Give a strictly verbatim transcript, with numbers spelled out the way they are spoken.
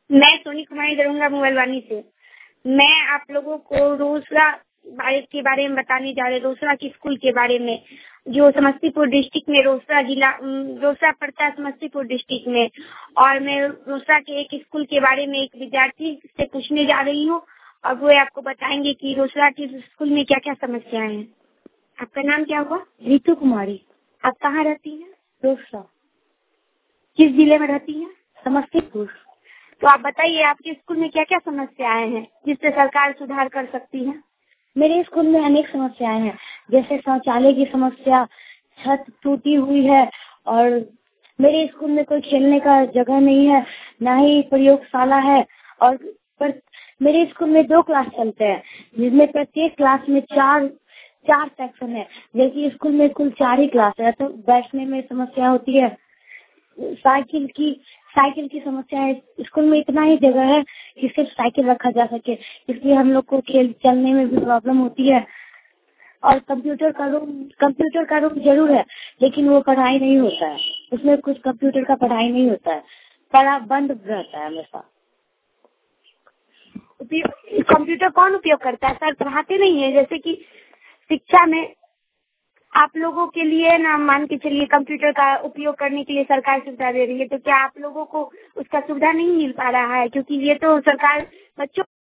मैं सोनी कुमारी दरुंगा मोबाइलवानी से। मैं आप लोगों को रोसड़ा बारे के बारे में बताने जा रहे रोसड़ा की स्कूल के बारे में, जो समस्तीपुर डिस्ट्रिक्ट में रोसड़ा जिला रोसड़ा पड़ता है समस्तीपुर डिस्ट्रिक्ट में। और मैं रोसड़ा के एक स्कूल के बारे में एक विद्यार्थी से पूछने जा रही हूँ और वो आपको बताएंगे कि रोसड़ा के स्कूल में क्या क्या समस्याएं हैं। आपका नाम क्या हुआ? रितु कुमारी। आप कहाँ रहती हैं? रोसड़ा। किस जिले में रहती हैं? समस्तीपुर। तो आप बताइए आपके स्कूल में क्या क्या समस्याएं हैं जिससे सरकार सुधार कर सकती है? मेरे स्कूल में अनेक समस्याएं हैं, जैसे शौचालय की समस्या, छत टूटी हुई है और मेरे स्कूल में कोई खेलने का जगह नहीं है, ना ही प्रयोगशाला है। और पर मेरे स्कूल में दो क्लास चलते हैं जिसमें प्रत्येक क्लास में चार चार सेक्शन है, जबकि स्कूल में कुल चार ही क्लास है, तो बैठने में समस्या होती है। साइकिल की साइकिल की समस्या है, स्कूल में इतना ही जगह है कि सिर्फ साइकिल रखा जा सके, इसलिए हम लोग को खेल चलने में भी प्रॉब्लम होती है। और कंप्यूटर का रूम कंप्यूटर का रूम जरूर है, लेकिन वो पढ़ाई नहीं होता है, उसमें कुछ कंप्यूटर का पढ़ाई नहीं होता है, पढ़ा बंद रहता है हमेशा। कंप्यूटर कौन उपयोग करता है? सर पढ़ाते नहीं है। जैसे कि शिक्षा में आप लोगों के लिए ना मान के चलिए कंप्यूटर का उपयोग करने के लिए सरकार सुविधा दे रही है, तो क्या आप लोगों को उसका सुविधा नहीं मिल पा रहा है? क्योंकि ये तो सरकार बच्चों